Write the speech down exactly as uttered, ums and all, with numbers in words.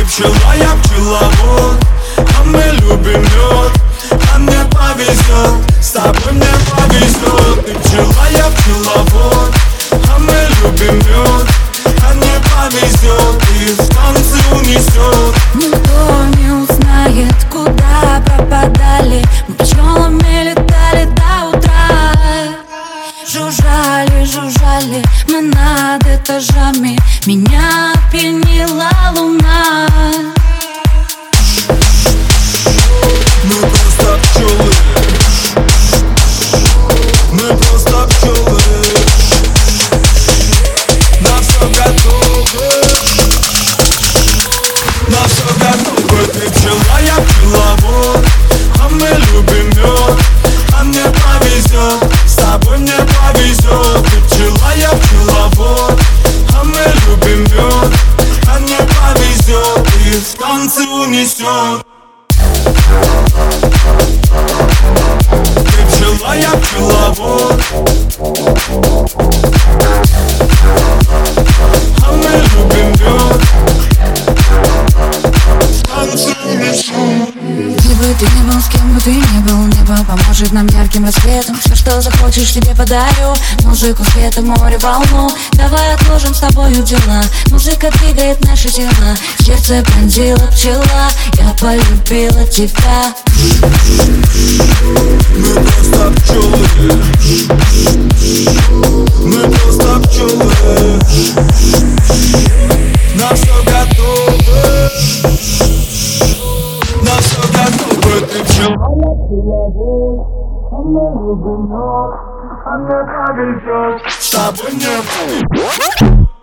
пчела, я пчеловод, а мы любим мед, а мне повезет, с тобой мне повезет. Ты пчела, я пчеловод, а мы любим мед, а мне повезет, и в танцы унесет. Никто не узнает, куда пропадали. Мы пчелами летали до утра. Жужжали, жужжали мы над этажами. Меня опьянила луна. Мы просто пчелы, мы просто пчелы. На все готовы, на все готовы. Ты пчела, я пчеловод, а мы любим мед, а мне повезет, с тобой мне повезет. Ты пчела, я пчеловод, а мы любим мед, а мне повезет, и в танцы унесет. Ты пчела, я пчеловод, а мы любим мед, танцы унесет. Где бы ты ни был, с кем бы ты ни был, небо поможет нам ярким рассветом. Все, что захочешь, тебе подарю. Музыку, света, море, волну. Давай отложим с тобою дела. Музыка двигает наши тела. Сердце пронзила пчела, я полюбила тебя. Мы просто пчелы, мы просто пчелы. На все готовы, на все готовы. Ты пчела, я пчеловод, а мы любим мед, а мне повезет, с тобой мне.